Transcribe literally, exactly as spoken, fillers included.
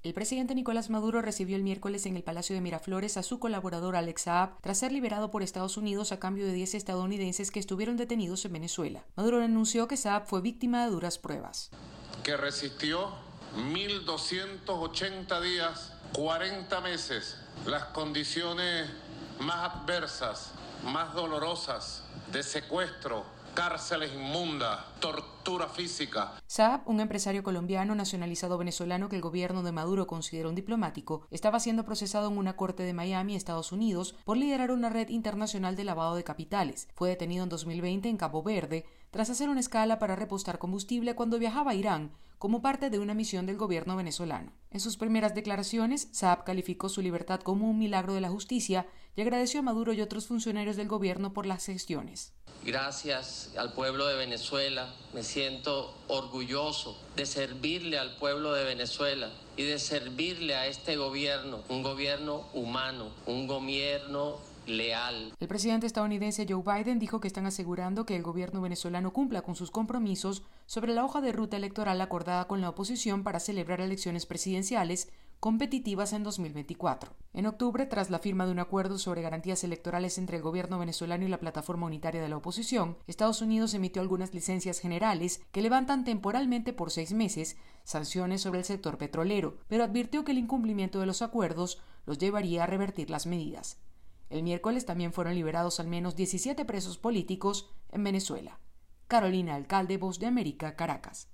El presidente Nicolás Maduro recibió el miércoles en el Palacio de Miraflores a su colaborador Alex Saab tras ser liberado por Estados Unidos a cambio de diez estadounidenses que estuvieron detenidos en Venezuela. Maduro anunció que Saab fue víctima de duras pruebas. Que resistió mil doscientos ochenta días, cuarenta meses, las condiciones más adversas, más dolorosas de secuestro, cárceles inmundas, tortura física. Saab, un empresario colombiano nacionalizado venezolano que el gobierno de Maduro considera un diplomático, estaba siendo procesado en una corte de Miami, Estados Unidos, por liderar una red internacional de lavado de capitales. Fue detenido en dos mil veinte en Cabo Verde, tras hacer una escala para repostar combustible cuando viajaba a Irán como parte de una misión del gobierno venezolano. En sus primeras declaraciones, Saab calificó su libertad como un milagro de la justicia y agradeció a Maduro y otros funcionarios del gobierno por las gestiones. Gracias al pueblo de Venezuela, me siento orgulloso de servirle al pueblo de Venezuela y de servirle a este gobierno, un gobierno humano, un gobierno leal. El presidente estadounidense Joe Biden dijo que están asegurando que el gobierno venezolano cumpla con sus compromisos sobre la hoja de ruta electoral acordada con la oposición para celebrar elecciones presidenciales competitivas en dos mil veinticuatro. En octubre, tras la firma de un acuerdo sobre garantías electorales entre el gobierno venezolano y la plataforma unitaria de la oposición, Estados Unidos emitió algunas licencias generales que levantan temporalmente por seis meses sanciones sobre el sector petrolero, pero advirtió que el incumplimiento de los acuerdos los llevaría a revertir las medidas. El miércoles también fueron liberados al menos diecisiete presos políticos en Venezuela. Carolina Alcalde, Voz de América, Caracas.